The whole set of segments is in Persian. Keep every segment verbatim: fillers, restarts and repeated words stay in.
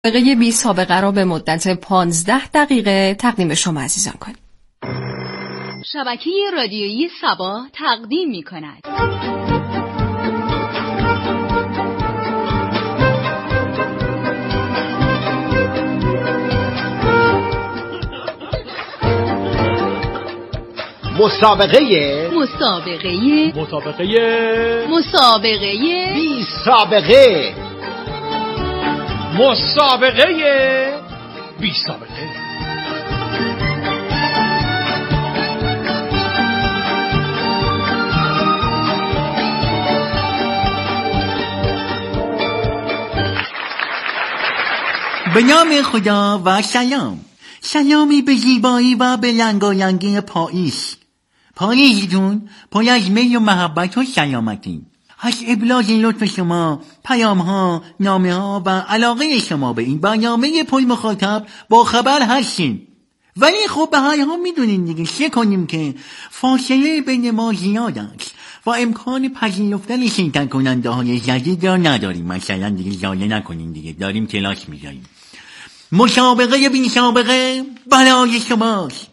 مسابقه بی سابقه را به مدت پانزده دقیقه تقدیم شما عزیزان کنیم. شبکه رادیویی صبا تقدیم می کند. مسابقه مسابقه مسابقه مسابقه بی سابقه مسابقه بی سابقه. به نام خدا و سلام. سلامی به زیبایی و به لنگالنگی پاییز. پاییزتون پر از میل و محبت و سلامتی. از ابلاغ لطف شما، پیام ها، نامه ها و علاقه شما به این برنامه پر مخاطب با خبر هستیم. ولی خب به هر حال میدونین دیگه چه کنیم که فاصله بین ما زیاد است و امکان پذیرفتن شرکت کننده های جدید را نداریم. مثلا دیگه ضایع نکنین دیگه، داریم کلاس میذاریم. مسابقه بی سابقه برای شماست.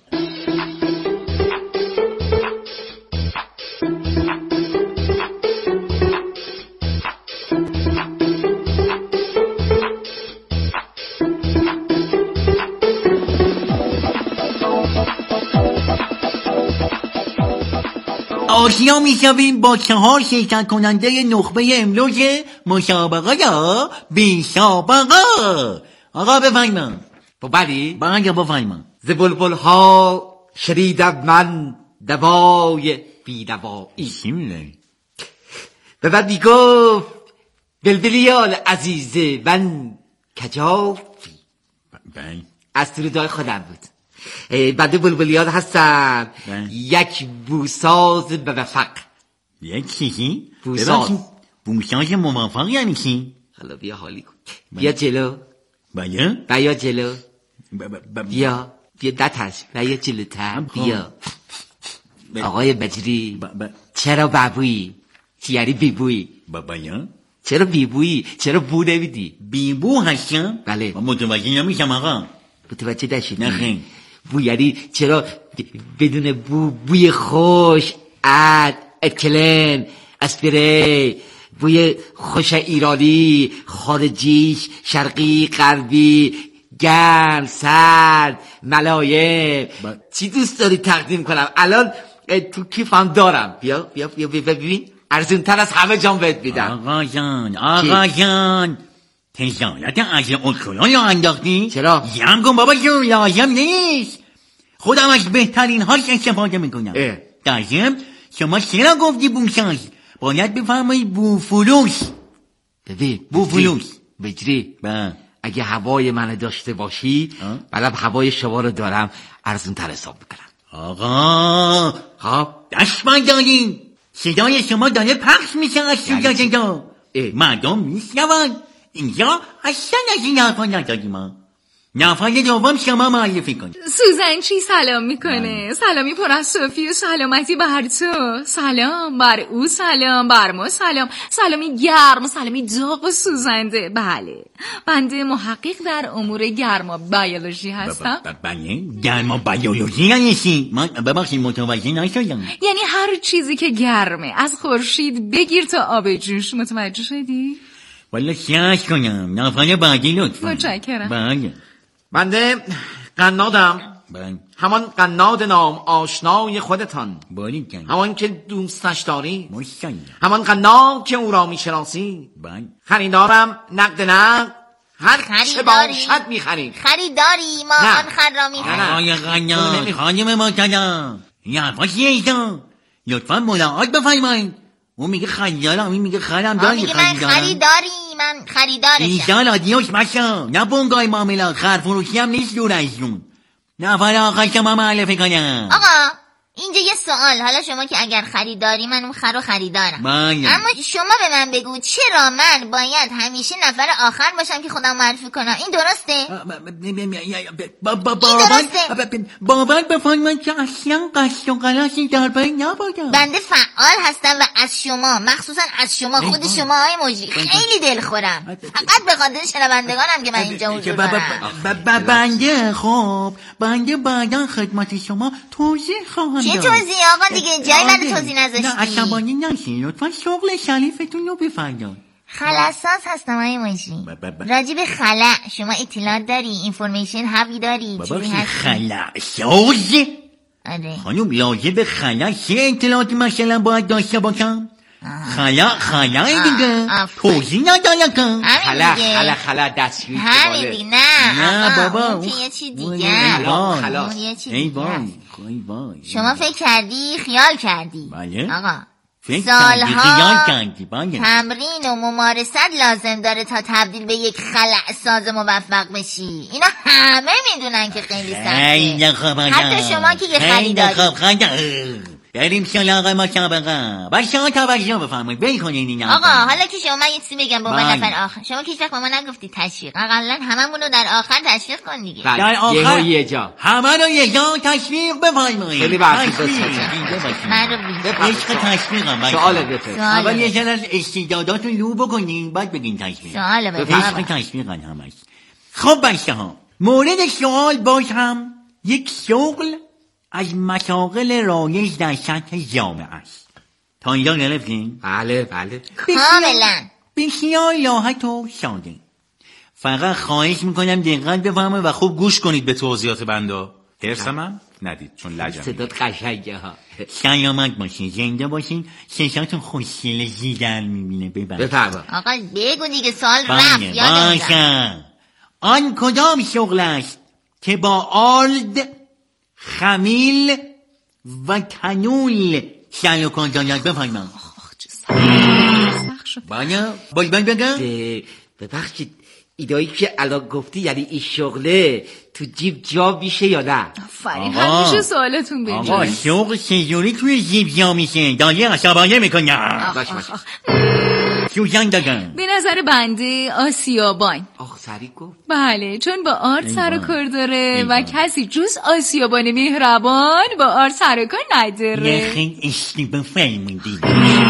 آشنا میشویم با چهار شرکت کننده نخبه امروز مسابقه یا بی سابقه. آقا بفرما. ببری؟ بله بفرما. ز بلبل ها شنیدم من دوای بی دوایی. شیمله به بعد میگفت بلبلیال عزیز من کجافی. بله از سرودای خودم بود. بعد بلبلیال هستم یک بوساز به وفق. یک چیزی؟ بوساز. بوساز موافق یعنی چی؟ حالا بیا حالی کن. بیا جلو. بیا بیا جلو. ب- ب- ب- بیا بیا دتش بیا جلوتر. بیا ب- آقای بجری. ب- ب- چرا بابویی؟ چی یعنی بیبویی؟ ب- بیا چرا بیبویی؟ چرا بو نمیدی؟ بیبو هستم؟ بله. من متوجه نمیشم آقا. متوجه نشدی؟ نه خیلی. بو یعنی چرا بدون بو، بوی خوش، عد، اکلن، اسپری، بوی خوش ایرانی، خارجیش، شرقی، غربی، گرم، سرد، ملایم. ب- چی دوست داری تقدیم کنم؟ الان تو کیفم دارم. بیا بیا بیا ببین، ارزونتر از همه جام بهت میدم. آقا جان آقا جان تجارت از اکلون رو انداختی؟ چرا؟ یم کن بابا جون، لازم نیست. خودم از بهترین هاش استفاده میکنم. اه. در ضمن شما چرا گفتی بوساز؟ باید بفرمایی بوفلوس. ببین بوفلوس. بجری با اگه هوای منو داشته باشی بلب هوای شما رو دارم ارزونتر حساب میکنم. آقا خب دست من داریم. صدای شما داره پخش میشه از سوی صدا. مردم میشنون. اینجا اصلا از این حرفا نداریم ما. نفر دوم شما معرفی کن. سوزن چی سلام میکنه؟ سلامی پر از صوفی و سلامتی بر تو. سلام بر او، سلام بر ما، سلام. سلامی گرم، سلامی داغ و سوزنده. بله، بنده محقق در امور گرما بیولوژی هستم. بله گرما بیولوژی یعنی چی؟ من ببخشید متوجه نشدم. یعنی هر چیزی که گرمه، از خورشید بگیر تا آب جوش. متوجه شدی؟ والا شش کنم. نفر بعدی لطفا. متشکرم. بله بنده قنادم، بله همان قناد نام آشنای خودتان، باری کن. همان که دوستش داری، ماشاءالله. همان قناد که او را میشناسی. بله خریدارم نقد نقد، هر چه خریداری؟ باشد میخریم. خریداری ما نه. آن خر را میخریم. آقای قناد خانم محترم این حرفا چیه ایشان؟ لطفا ملاحظات بفرمایید. اون میگه خریدارم، این میگه خرم آن داری. میگه من خریداری، من خریدارشم. اینجا رادیوش مشا نه بونگای معاملات خرفروشی هم نیست دور از جون. نفر آقا شما معرفی کنم. آقا اینجا یه سوال، حالا شما که اگر خریداری، من اون خر رو خریدارم، بله. اما شما به من بگو چرا من باید همیشه نفر آخر باشم که خودم معرفی کنم؟ این درسته؟ باور بفرمایید که اصلا قصد و غلطی در بین نبودم. بنده فعال هستم و از شما، مخصوصا از شما، خود شما های مجری خیلی دلخورم، فقط به خاطر شنوندگانم که من اینجا حضور دارم. بنده خب بنده بعدا خدمت شما توضیح خواهم چه داد. توضیح آقا دیگه؟ جای من توضیح نذاشتی. نه عصبانی نشین لطفا، شغل شریفتون رو بفرمایید. خلاساز هستم های مجری. راجب خلا شما اطلاعات داری؟ اینفورمیشن هایی داری؟ بابا چی هستی؟ خلاساز؟ آره. خانم لازم به خلا چه اطلاعاتی مثلا باید داشته باشم؟ خلا خلا دیگه توضیح نداره که. خلا خلا خلا دستشویی همین دیگه. نه نه بابا اون که یه چیز دیگه. خلاص. اون یه چیز ای دیگه. وای ای وای. شما فکر کردی خیال کردی؟ بله. آقا فکر کردی خیال سالها کردی بله. تمرین و ممارست لازم داره تا تبدیل به یک خلأساز موفق بشی. اینا همه میدونن که خیلی خیلی سخته، خوب حتی شما که یه خریداری. خیلی خوب خیلی بریم سراغ مسابقه. بچه ها توجه بفرمایید بکنین این آقا حالا که شما، من یه چیزی بگم با من بله. نفر آخر، شما که هیچ وقت با من نگفتی تشویق، اقلا هممون رو در آخر تشویق کن دیگه. بله. در آخر یه یه جا همه رو یه جا تشویق بفرمایید. خیلی برخی تشویق. بسازم. اینجا باشید. من رو بیشتر عشق تشویقم بچه. سوال بفرست. اول یه ذره از استعداداتون رو بکنین بعد بگین تشویق. سوال عشق بفرمایید. تشویقن همش. خب بچه ها مورد سوال باز هم یک شغل از مشاغل رایج در سطح جامعه است. تا اینجا گرفتین؟ بله بله کاملا بسیار راحت و ساده. فقط خواهش میکنم دقت بفرمایید و خوب گوش کنید به توضیحات بنده. هرسم هم ندید چون لجم صدات قشنگه ها. سلامت باشین، زنده باشین، چشاتون خوشگل زیدن میبینه. ببرید بفرما. آقا بگو دیگه، سال رفت بله یادم رفت. باشه. آن کدام شغل است که با آرد، خمیل و تنول سر و کار دارد؟ بفرمایید. بله باید باید بگم. ببخشید ایدایی که الان گفتی یعنی این شغله تو جیب جا میشه یا نه؟ آفرین، آقا. همیشه سوالتون آقا بجاست. شغل چجوری توی جیب جا میشه؟ داری عصبانیه میکنم. باش باش. سوزن دارم. به نظر بنده آسیابان. آخ سریع گفت. بله، چون با آرد سر و ایوان. کار داره و ایوان. کسی جز آسیابان مهربان با آرد سر و کار یه نداره. خیلی اشتباه فرمودی.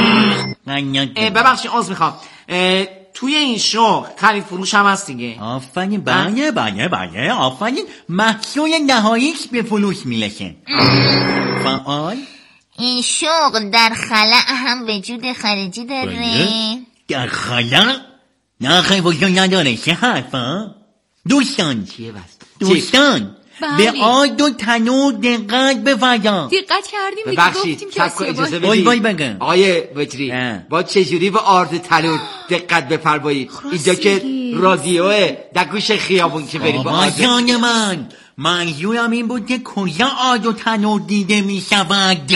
ببخشید عذر میخوام. توی این شغل خرید فروش هم هست دیگه؟ آفرین بله بله بله آفرین، محصول نهاییش به فروش میرسه. فعال این شغل در خلأ هم وجود خارجی داره؟ بله. در خلا؟ نه خیلی وجود نداره. چه حرفا؟ دوستان چیه بس؟ دوستان بله. به آرد و تنور دقت بفرمایید. دقت کردیم دیگه، ببخشید گفتیم که چپ کن اجازه آسیابان. وای وای بدید بگم. آقای وجری اه. با چجوری به آرد تنور دقت بفرمایید؟ اینجا که رادیوه در گوش خیابون که بریم با آقا آرد. جان من منظورم این بود که کجا آرد و تنور دیده می شود؟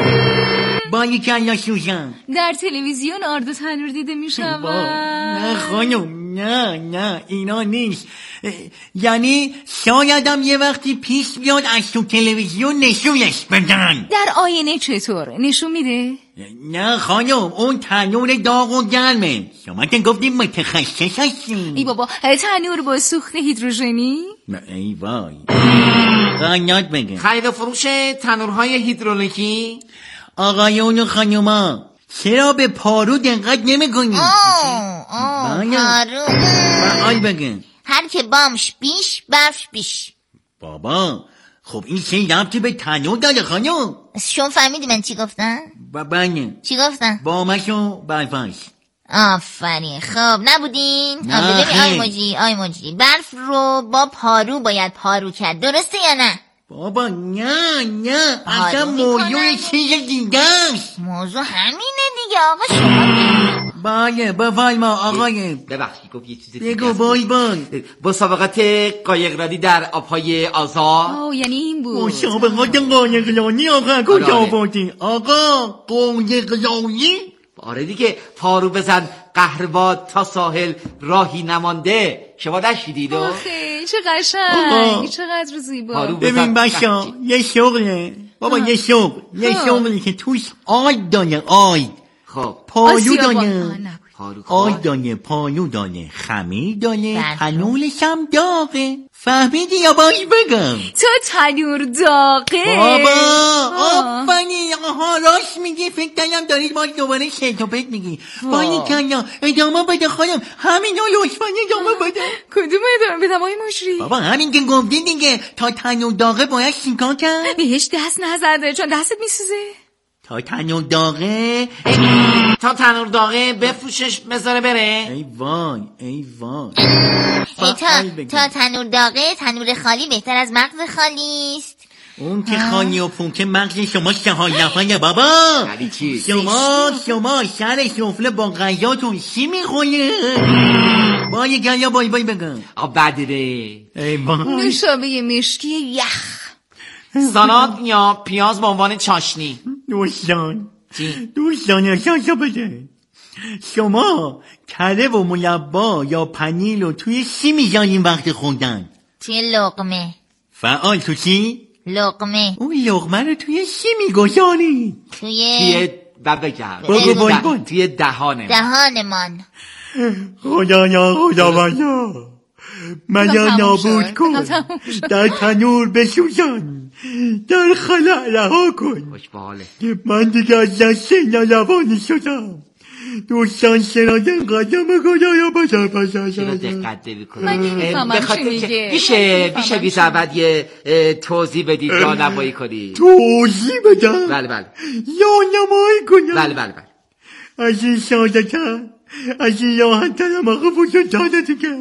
با یکی الله سوزن. در تلویزیون آرد و تنور دیده می شود. نه خانم نه نه اینا نیست. اه، یعنی شایدم یه وقتی پیش بیاد از تو تلویزیون نشونش بدن. در آینه چطور نشون میده؟ نه خانم اون تنور داغ و گرمه. شما که گفتیم متخصص هستیم. ای بابا، تنور با سوخت هیدروژنی؟ نه، ای وای قنات بگه. خرید و فروش تنورهای هیدرولیکی؟ آقایون و خانوما چرا به پارو دقت نمی کنی؟ آه آه بله. پارو. فعال بگه. هر که بامش بیش برفش بیش. بابا خب این چه ربطی به تنور داره خانم؟ شما فهمیدی من چی گفتم؟ بابا چی گفتم؟ بامش و برفش. آفرین. خب نبودین؟ نه، آه، ببین خیر. آی مجری آی مجری برف رو با پارو باید پارو کرد، درسته یا نه؟ بابا نه نه اصلا پارو موضوع می‌کنن. چیز دیگه است. موضوع همینه دیگه آقا. شما بله بفرما آقای. ببخشید گفت یه چیز دیگه بگو است. بای بای. مسابقات قایقرانی در آبهای آزاد. آه یعنی این بود. مسابقات قایقرانی آقا کجا آره. آوردی؟ آقا قایقرانی؟ آره دیگه، پارو بزن قهرباد تا ساحل راهی نمانده. شما نشیدید؟ آخه چه آقا. قشنگ، چقدر زیبا. پارو بزن. ببین بچه یه شغله بابا یه شغل یه شغلی که توش آی دانه آی خب پایو آسیا با- دانه آه، نبود. آی دانه پایو دانه خمیر دانه بله. تنولش هم داغه فهمیدی یا باید بگم تو تنور داغه بابا آه. آفنی آها راست میگی فکر کنم دارید باید دوباره شیط و پت میگی بایی کنم ادامه بده خانم همین ها لطفا ادامه بده کدوم ادامه بدم آقای مجری؟ بابا همین که گفتی دیگه تا تنور داغه باید چیکار کرد بهش دست نزده چون دستت میسوزه. تا تنور داغه تا تنور داغه بفروشش بذاره بره. ای وای ای وای ای فعال تا, بگی. تا تنور داغه تنور خالی بهتر از مغز خالی است. اون که خانی و پونکه مغز شما شهایفانه بابا یعنی چی؟ شما شما سر سفله با غذاتون چی میخوره با یه گریا بای بای بگم آب بدره. ای وای نوشابه مشکی یخ. سالاد یا پیاز به عنوان چاشنی. دوستان چی؟ دوستان احساسا بده شما کره و مربا یا پنیر رو توی چی میزنین وقت خوردن توی لقمه. فعال تو چی؟ لقمه اون لقمه رو توی چی میگذاری؟ توی توی ببگم بگو بای بای توی دهانه. دهانمان. خدایا خداویا منو تموم نابود شد. کن تموم شد. در تنور بسوزان در خلا رها کن خوش به حاله. من دیگه از دست اینا روانی شدم دوستان شنادن قدم خدایا بزر بزر چرا بزر دقت نمی کنی؟ من نمی‌فهمم چی میگه. میشه من میشه نمی‌فهمم بی چی زحمت یه اه، توضیح بدید یا نمایی کنی؟ توضیح بدم بله بله یا نمایی کنم بله بله بله. از این ساده تر از این راحت ترم آقا وجود داده دیگه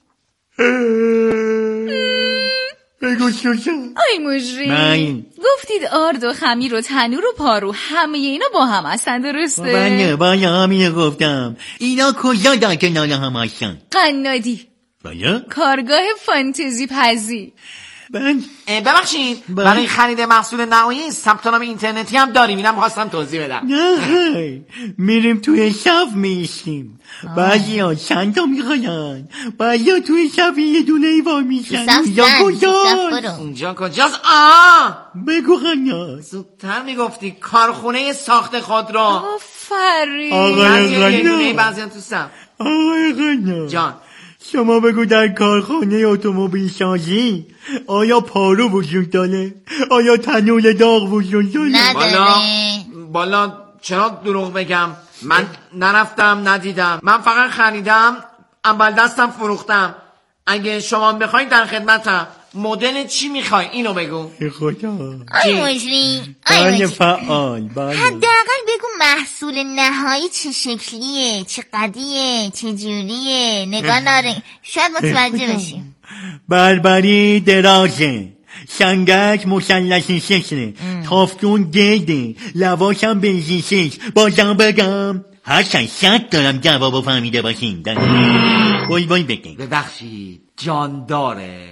بگو سوزن آی مجری من. گفتید آرد و خمیر و تنور و پارو همه اینا با هم هستن درسته؟ بله بله همینه گفتم اینا کجا در کنار هم هستن قنادی بله کارگاه فانتزی پزی. من اه، ببخشید بله. برای خرید محصول نهایی ثبت نام اینترنتی هم داریم. اینم خواستم توضیح بدم. نه خیر. میریم توی شب میشیم بعضی ها چند تا میخواین بعضی ها توی شب یه دونه ای وای میشن صف یا زن، کجا صف برو. اونجا کجاست؟ آه بگو خنیاز زودتر میگفتی کارخونه ساخت خودرو. آفرین. آقای بعضی یه دونه غنا بعضی تو سم. آقای غنا جان شما بگو در کارخانه اتومبیل سازی آیا پارو وجود داره آیا تنور داغ وجود داره نداره. بالا بالا چرا دروغ بگم؟ من نرفتم ندیدم. من فقط خریدم اول دستم فروختم. اگه شما بخواید در خدمتم. مدل چی میخوای اینو بگو. ای خدا آی مجری آی بله مجری فعال بله حداقل بگو محصول نهایی چه شکلیه چه قدیه چه جوریه نگاه ناره شاید متوجه بشیم. بربری درازه سنگک مثلثی شکله تافتون گرده لواشم بنزین شش بازم بگم هرچند شک دارم جوابو فهمیده باشین بای بای بگین ببخشید جانداره.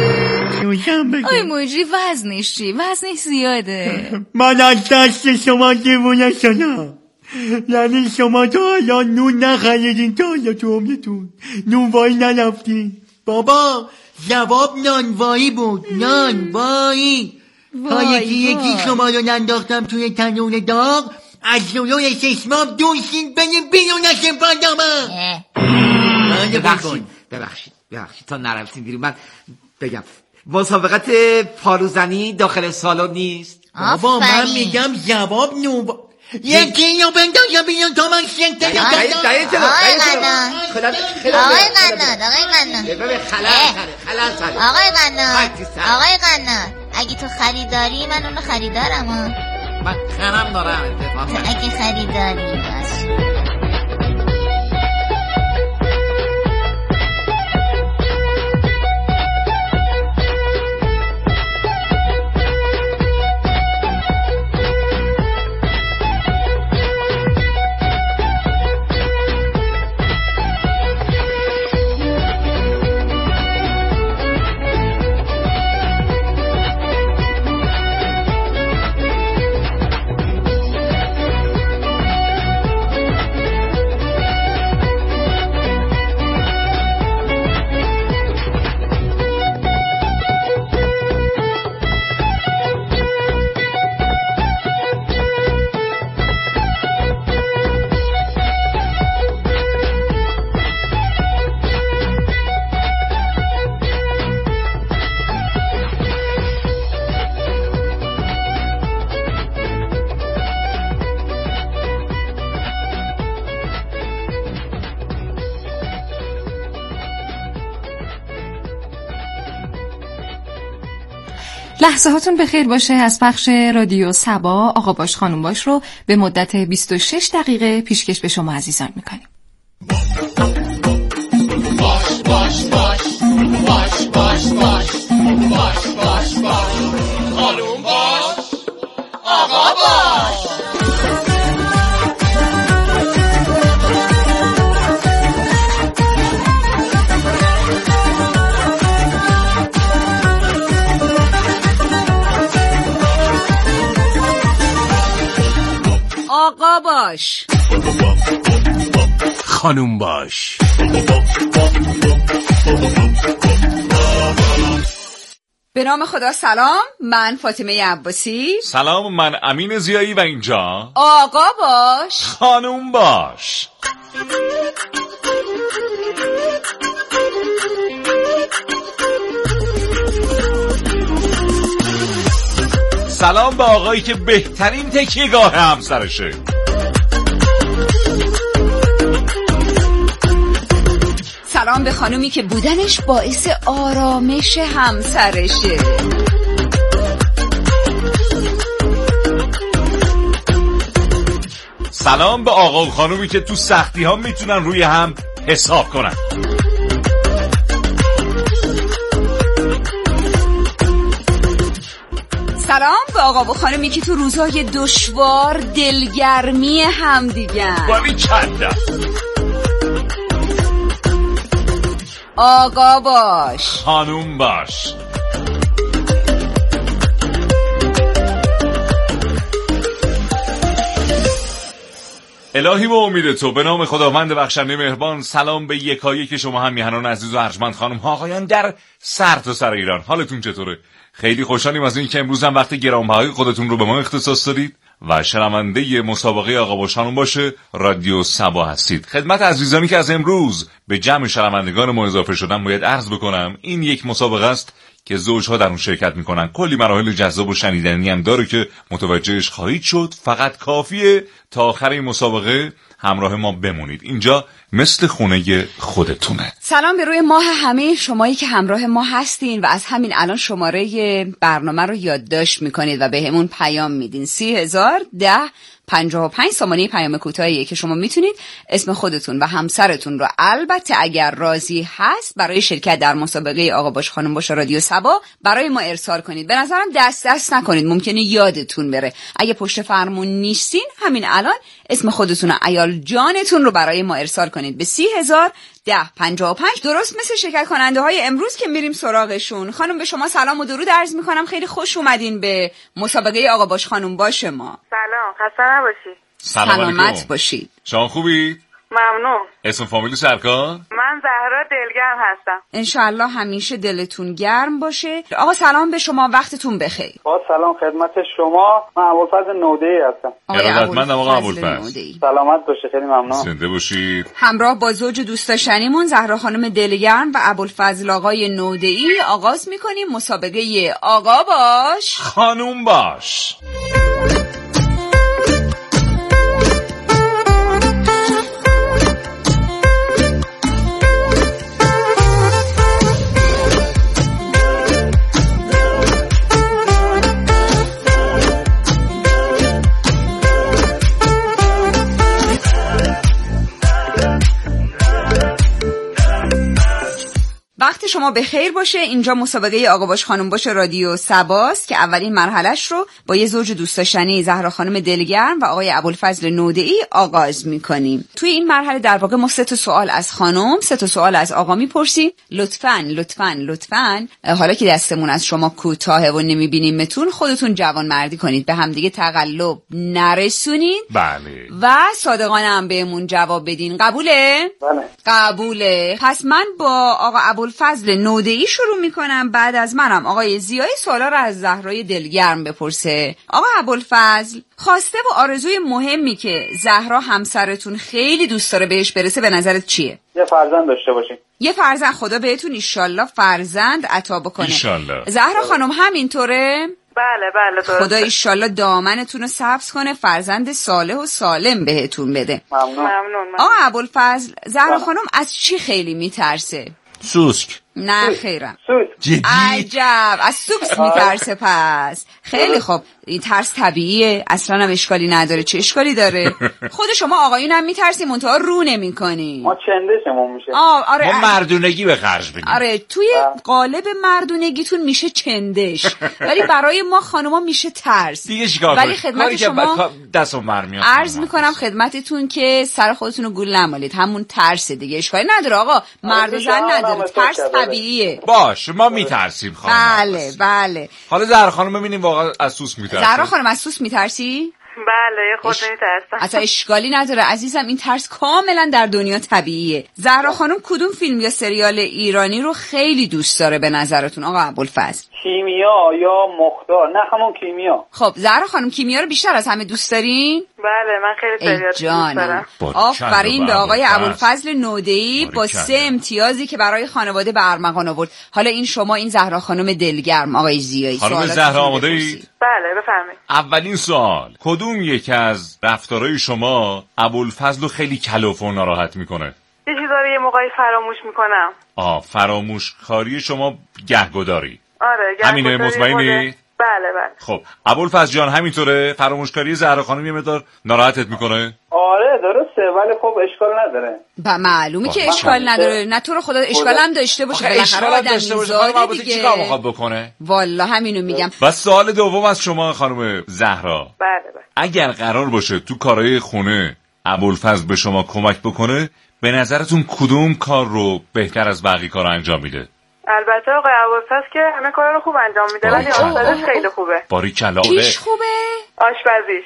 شوشم آی بگین مجری وزنش چی؟ وزنش زیاده. من از دست شما دیوونه شدم یعنی شما تا الان نون نخریدین تا حالا تو عمرتون نونوایی نرفتین بابا جواب نانوایی بود نانوایی تا وای، یکی یکی وای. شما رو ننداختم توی تنور داغ از جلوی چشمام دوشین بریم بیرون از این پاندامم اه. ببخشید ببخشید ببخشید تا نرفتیم بیرون. من بگم مسابقت پاروزنی داخل سالن نیست. بابا من آفرین. میگم جواب نو یکی یا بندازم بیرون تا من شکل دقیقه دقیقه جلو آقای دقیقه جلو. غنا خدا خدا آقای خدا. غنا آقای غنا ببین خلال سره خلال سره. آقای غنا خاکی سر. آقای غنا اگه تو خریداری من اونو خریدارم ها. من خرم دارم اتفاقا. اگه خریداری باش. لحظه هاتون بخیر باشه. از پخش رادیو صبا آقا باش خانم باش رو به مدت بیست و شش دقیقه پیشکش به شما عزیزان میکنیم. باش باش باش باش باش باش باش باش باش خانم باش آقا باش. آقا باش خانوم باش. به نام خدا. سلام، من فاطمه عباسی. سلام، من امین زیایی و اینجا آقا باش خانوم باش. سلام به آقایی که بهترین تکیه‌گاه همسرشه. سلام به خانومی که بودنش باعث آرامش همسرشه. سلام به آقا و خانومی که تو سختی ها میتونن روی هم حساب کنن. سلام به آقا و خانومی که تو روزهای دشوار دلگرمی هم دیگن. باری چنده. آقا باش خانوم باش. الهی با امید تو، به نام خداوند بخشنده مهربان. سلام به یکایی که شما هم میهنان عزیز و ارجمند خانم ها آقایان در سر تا سر ایران. حالتون چطوره؟ خیلی خوشحالیم از این که امروز هم وقت گرانبهای خودتون رو به ما اختصاص دادید و شنونده مسابقه آقا باش خانوم باشه رادیو صبا هستید. خدمت عزیزانی که از امروز به جمع شنوندگان ما اضافه شدن باید عرض بکنم این یک مسابقه است که زوجها در اون شرکت میکنن. کلی مراحل جذاب و شنیدنی هم داره که متوجهش خواهید شد. فقط کافیه تا آخر این مسابقه همراه ما بمونید. اینجا مثل خونه خودتونه. سلام به روی ماه همه شمایی که همراه ما هستین و از همین الان شماره برنامه رو یادداشت میکنید و به همون پیام میدین. سی هزار ده پنجاه و پنج سامانه پیام کوتاهیه که شما میتونید اسم خودتون و همسرتون رو البته اگر راضی هست برای شرکت در مسابقه آقا باش خانم باش رادیو صبا برای ما ارسال کنید. به نظرم دست دست نکنید، ممکنه یادتون بره. اگه پشت فرمون نیستین همین الان اسم خودتون و عیال جانتون رو برای ما ارسال کنید به سی هزار ده پنجاه و پنج. درست مثل شرکت کننده های امروز که میریم سراغشون. خانم به شما سلام و درود عرض میکنم. خیلی خوش اومدین به مسابقه آقا باش خانم باش ما. سلام، خسته نباشید. سلامت باشید. شما خوبید؟ ممنون. اسم فامیل سرکار؟ من زهرا دلگرم هستم. انشالله همیشه دلتون گرم باشه. آقا سلام به شما، وقتتون بخیر. با سلام خدمت شما. من ابوالفضل نوده‌ای هستم. ارادتمندم آقا ابوالفضل. سلامت باشه، خیلی ممنون. زنده باشید. همراه با زوج دوست داشتنیمون زهرا خانم دلگرم و ابوالفضل آقای نوده‌ای آغاز می‌کنیم مسابقه آقا باش خانوم باش. وقت شما به خیر باشه. اینجا مسابقه آقا باش خانم باش رادیو صباست که اولین مرحلهش رو با یه زوج دوست داشتنی زهرا خانم دلگرم و آقای ابوالفضل نوده‌ای آغاز می‌کنیم. توی این مرحله در واقع ما سه تا سوال از خانم، سه تا سوال از آقا می‌پرسیم. لطفاً لطفاً لطفاً حالا که دستمون از شما کوتاهه و نمی‌بینیمتون خودتون جوانمردی کنید، به همدیگه تقلب نرسونید. بله. و صادقانه هم بهمون جواب بدین. قبوله؟ بله. قبوله. پس من با آقا ابوالفضل نوده‌ای شروع میکنم. بعد از منم آقای زیایی سوالا رو از زهرای دلگرم بپرسه. آقا ابوالفضل، خواسته و آرزوی مهمی که زهرا همسرتون خیلی دوست داره بهش برسه به نظرت چیه؟ یه فرزند داشته باشین. یه فرزند. خدا بهتون ایشالله فرزند عطا بکنه. ایشالله. زهرا خانم همینطوره؟ بله بله درسته. خدا ایشالله دامنتون رو سبز کنه، فرزند صالح و سالم بهتون بده. ممنون. ممنون. آقا ابوالفضل، زهرا خانم از چی خیلی میترسه؟ سوسک. نه خیرم. جدی؟ عجب، از سوکس میترسه پس. خیلی خوب، این ترس طبیعیه، اصلا هم اشکالی نداره. چه اشکالی داره؟ خود شما آقایون هم میترسیم منتها رو نمیکنی. ما چندشمون میشه. آه آره. ما مردونگی به خرج بدیم. آره توی قالب مردونگیتون میشه چندش، ولی برای ما خانوما میشه ترس. دیگه چیکار ولی خدمت شما دستم برمیاد. عرض میکنم خدمتتون که سر خودتون رو گول نمالید، همون ترس دیگه، اشکالی نداره آقا، مرد و زن نداره، ترس طبیعیه. باش ما میترسیم خانم. بله بله. حالا زهرا خانم ببینیم واقعا از سوس میترسی؟ زهرا خانم از سوس میترسی؟ بله خود اش... میترسم. اصلا اشکالی نداره عزیزم، این ترس کاملا در دنیا طبیعیه. زهرا خانم کدوم فیلم یا سریال ایرانی رو خیلی دوست داره به نظرتون آقا ابوالفضل؟ کیمیا یا مختار؟ نه همون کیمیا. خب زهرا خانم کیمیا رو بیشتر از همه دوست دارین؟ بله من خیلی سریال دوست دارم. آفرین به آقای ابوالفضل نوده‌ای با سه امتیازی که برای خانواده به ارمغان آورد. حالا این شما این زهرا خانم دلگرم آقای زیایی، خانم زهرا آماده ای؟ بله بفرمایید. اولین سوال، کدوم یک از رفتارهای شما ابوالفضل رو خیلی کلافه و ناراحت میکنه؟ یه چیزا رو یه موقعی فراموش میکنم. آه فراموش کاری شما گهگداری. آره همینه، مطمئنی؟ بله بله. خب ابوالفضل جان همینطوره؟ فراموشکاری زهرا خانم یه مقدار ناراحتت میکنه؟ آره درسته، ولی خب اشکال نداره. با معلومه که اشکال نداره، نه تو رو خدا اشکال هم داشته باشه، بالاخره آدم میزاده دیگه. چیکار میخواد بکنه؟ والا همینو میگم. بس سوال دوم از شما خانم زهرا. بله بله. اگر قرار باشه تو کارهای خونه ابوالفضل به شما کمک بکنه، به نظرتون کدوم کار رو بهتر از بقیه کارا انجام میده؟ البته آقای ابوالفضل که همه کارا رو خوب انجام میده، ولی آشپزیش خیلی خوبه. باریکلا. چیش خوبه؟ آشپزیش.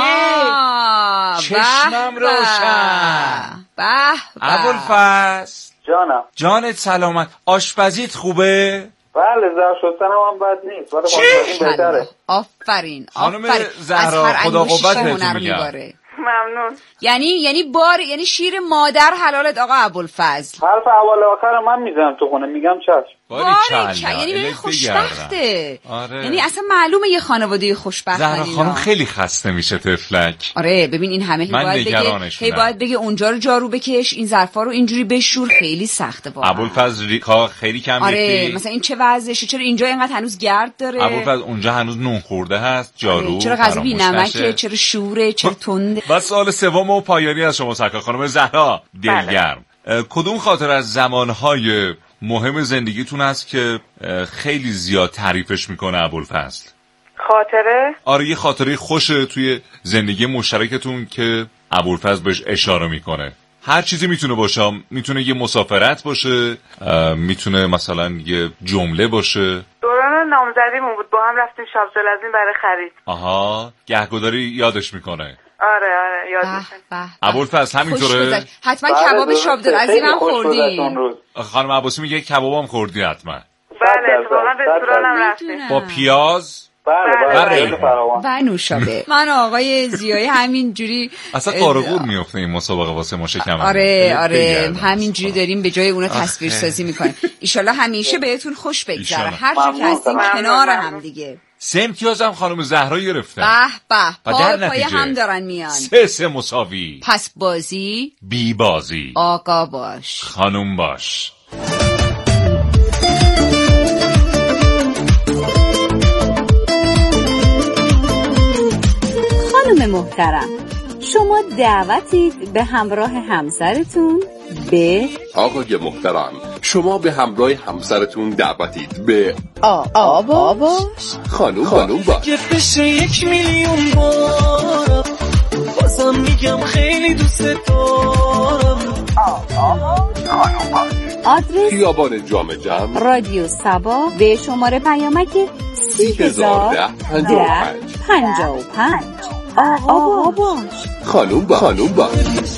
چی؟ چشمم روشن. به ابوالفضل جانم. جانت سلامت. آشپزیت خوبه؟ بله ظرف شستنم هم بد نیست، ولی آشپزی بهتره. آفرین خانم آفرین. زهرا خدا قوت بهتون میگم. ممنون. یعنی یعنی بار یعنی شیر مادر حلالت آقا ابوالفضل. حرف اول آخر من میزنم تو خونه، میگم چشم. باریکلا، یعنی ببین خوشبخته. آره. یعنی اصلا معلومه یه خانواده خوشبخت. زهرا خانم خیلی خسته میشه طفلک. آره ببین این همه هی باید بگه هی باید بگه اونجا رو جارو بکش، این ظرفا رو اینجوری بشور، خیلی سخته واقعا. ابوالفضل ریکا خیلی کم آره ریختی. مثلا این چه وضعشه؟ چرا اینجا اینقدر هنوز گرد داره؟ ابوالفضل اونجا هنوز نون خورده هست، جارو. آره. چرا غذا بی نمکه؟ چرا شوره؟ چرا تنده؟ و سوال سوم و پایانی از شما سرکار خانم زهرا دلگرم. کدوم خاطر از زمانهای مهم زندگیتون هست که خیلی زیاد تعریفش میکنه ابوالفضل؟ خاطره؟ آره یه خاطره خوشه توی زندگی مشترکتون که ابوالفضل بهش اشاره میکنه. هر چیزی میتونه باشه، میتونه یه مسافرت باشه، میتونه مثلا یه جمله باشه. دوران نامزدیمون بود، با هم رفتیم شاب‌جلازین برای خرید. آها گهگداری یادش میکنه. آره آره یاد میکنه. ابوالفضل همینطوره؟ حتما کباب شاب‌جلازین هم خوردی؟ خانم عباسی میگه کباب هم خوردی حتما. بله اتفاقا رستوران هم رفتیم. با پیاز؟ بله بله و نوشابه. من آقای زیایی همینجوری اصلا قارقور میفته این مسابقه واسه ما شکم. آره آره همینجوری داریم به جای اونو تصویر سازی میکنیم. ایشالله همیشه بهتون خوش بگذره هر جا که هستین کنار هم دیگه. سه امتیاز هم خانم زهرا گرفتن. به به پای پای هم دارن میان. سه سه مساوی. پس بازی بی بازی. آقا باش خانم باش. خانم محترم، شما دعوتید به همراه همسرتون به آقای محترم، شما به همراه همسرتون دعوتید به آقا باش خانم خانم باش. اگه بشه یک میلیون بار بازم میگم خیلی دوست دارم. آقا خانم باش. آدرس خیابان جام جم، رادیو صبا، به شماره پیامک سی هزار ده پنجاه و پنج. آقا باش خانم باش خانم باش.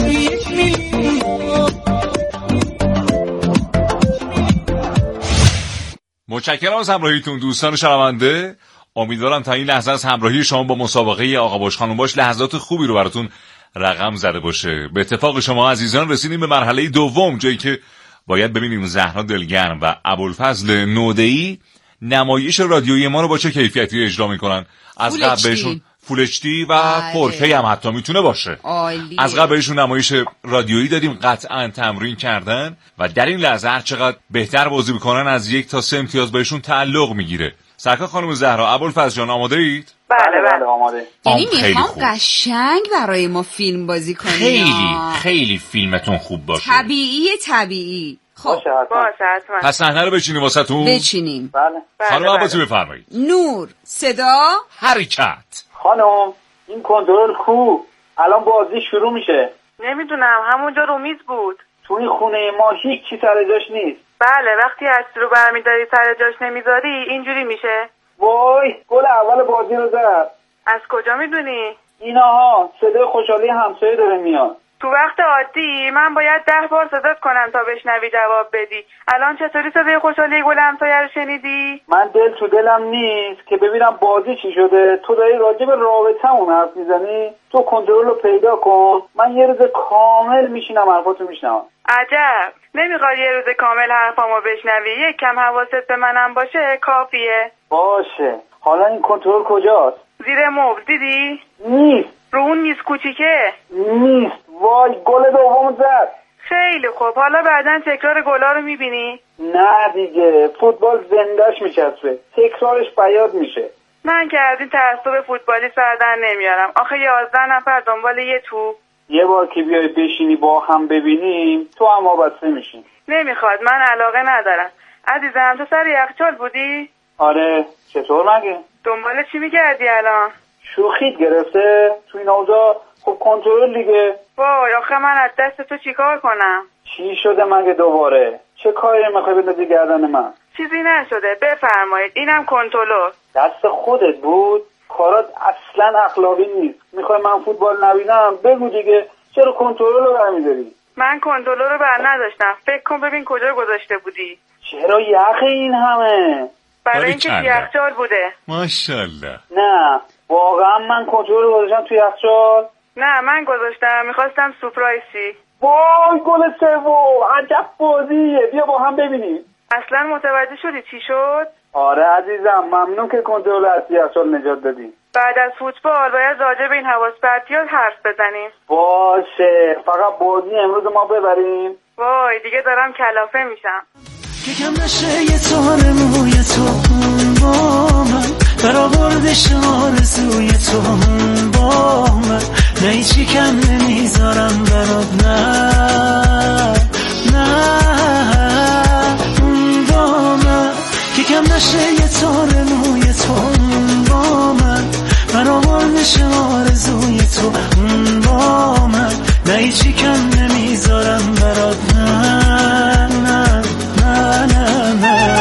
متشکرم از همراهیتون دوستان شنونده. امیدوارم تا این لحظه از همراهی شما با مسابقه آقا باش خانم باش لحظات خوبی رو براتون رقم زده باشه. به اتفاق شما عزیزان رسیدیم به مرحله دوم، جایی که باید ببینیم زهرا دلگرم و ابوالفضل نوده‌ای نمایش رادیویی ما رو با چه کیفیتی اجرا میکنن. از قبل بهشون فول اچ دی و بله. فور کی هم حتی میتونه باشه. عالیه. از قبل بهشون نمایش رادیویی دادیم، قطعا تمرین کردن و در این لحظه هر چقدر بهتر بازی بکنن از یک تا سه امتیاز بهشون تعلق میگیره. سرکار خانم زهرا، ابوالفضل جان آماده اید؟ بله بله آماده. یعنی میخوام قشنگ برای ما فیلم بازی کنیم. خیلی خیلی فیلمتون خوب باشه. طبیعی طبیعی. خب باشه حتما. پس صحنه رو بچینیم واسهتون. بچینیم. بله. خانم عباسی بفرمایید. نور، صدا، حرکت. خانم این کنترل کو؟ الان بازی شروع میشه. نمیدونم، همونجا رو میز بود. تو این خونه ما هیچ چی سر جاش نیست. بله، وقتی هستی رو برمیداری سر جاش نمیذاری اینجوری میشه. وای گل اول بازی رو زد. از کجا میدونی؟ اینها صدای خوشحالی همسایه داره میاد. تو وقت عادی من باید ده بار صدات کنم تا بشنوی جواب بدی. الان چطوری صدای خوشحالی گل همسایه رو شنیدی؟ من دل تو دلم نیست که ببینم بازی چی شده. تو داری راجع به رابطمون حرف میزنی. تو کنترل رو پیدا کن، من یه روز کامل میشینم حرفاتو میشنوم. عجب، نمیخواد یه روز کامل حرفامو بشنوی؟ یک کم حواست به منم باشه کافیه. باشه. حالا این کنترل کجاست؟ زیر مبل دیدی؟ نیست. رو اون میز کوچیکه؟ نیست. وای گل دوم زد. خیلی خوب، حالا بعدن تکرار گلا رو میبینی؟ نه دیگه، فوتبال زندهش میچسبه، تکرارش بیاد میشه. من که از این تعصب فوتبالی سر در نمیارم. آخه یازده نفر دنبال یه تو. یه بار که بیای بشینی با هم ببینیم تو هم وابسته میشین. نمیخواد، من علاقه ندارم. عزیزم تو سر یخچال بودی؟ آره. چطور مگه؟ دنبال چی میگردی الان؟ شوخیت گرفته؟ تو این اوضاع خب کنترل دیگه. وای آخه من از دست تو چیکار کنم؟ چی شده مگه دوباره؟ چه کاری میخوای بندازی گردن من؟ چیزی نشده، بفرمایید. اینم کنترلر. دست خودت بود؟ کارات اصلا اخلاقی نیست. میخوای من فوتبال نبینم؟ بگو دیگه. چرا کنترل رو برمیداری؟ من کنترلر رو بر نداشتم. فکر کن ببین کجا گذاشته بودی. چرا یخ این همه؟ برای اینکه یخچال بوده. ماشاءالله. نه واقعا من کنترل رو گذاشتم تو یخچال؟ نه من گذاشتم، میخواستم سورپرایزی. وای گل سوم، عجب بازیه. بیا با هم ببینیم. اصلا متوجه شدی چی شد؟ آره عزیزم، ممنون که کنترل از یخچال نجات دادی. بعد از فوتبال باید راجع به این حواس پرتی‌ها حرف بزنیم. باشه، فقط بازی امروز ما ببریم. وای دیگه دارم کلافه میشم. که کم نشه یه تار موی تو با من، برآورد آرزوی تو با من، نه هیچی کم نمیذارم برات، نه نه با من، که کم نشه یه تار موی تو با من، برآورد آرزوی تو با من، نه هیچی کم نمیذارم برات، نه نه نه نه نه.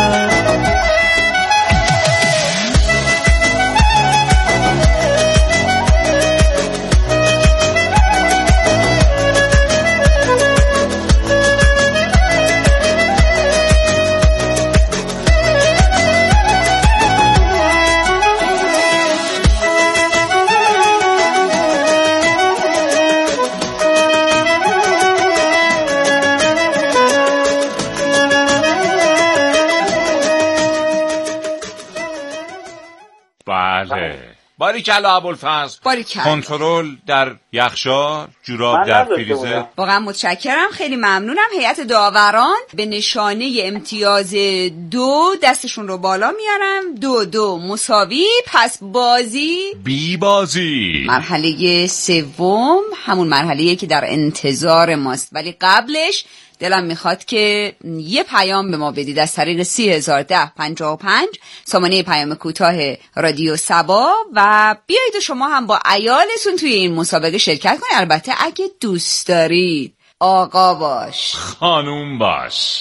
بله. باریکلا ابوالفضل. باریکلا. کنترل در یخچال، جوراب در فریزر. واقعا متشکرم، خیلی ممنونم. هیئت داوران به نشانه امتیاز دو دستشون رو بالا میارم. دو دو مساوی. پس بازی بی بازی. مرحله سوم همون مرحله‌ای که در انتظار ماست، ولی قبلش دلم میخواد که یه پیام به ما بدید از طریق سی هزار ده پنجاه و پنج سامانه پیام کوتاه رادیو سبا و بیایید و شما هم با عیالتون توی این مسابقه شرکت کنید. البته اگه دوست دارید. آقا باش، خانوم باش.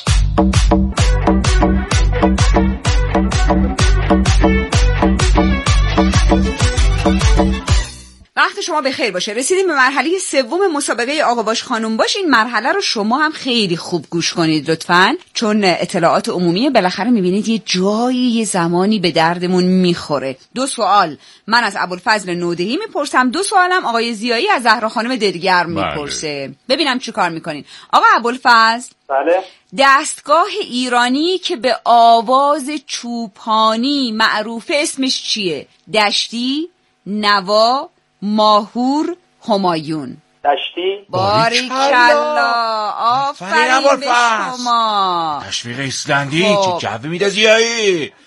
وقت شما بخیر باشه. رسیدیم به مرحله سوم مسابقه آقا باش خانوم باش. این مرحله رو شما هم خیلی خوب گوش کنید لطفاً، چون اطلاعات عمومی بالاخره میبینید یه جایی یه زمانی به دردمون میخوره. دو سوال من از ابوالفضل نودهی میپرسم، دو سوالم آقای زیایی از زهرا خانم دلگر میپرسه. ببینم چی کار میکنین. آقا ابوالفضل. بله. دستگاه ایرانی که به آواز چوپانی معروفه اسمش چیه؟ دشتی، نوا، ماهور، همایون. دشتی. باریکلا، آفرین به شما. تشویق ایسلندی چه جو میده زیایی.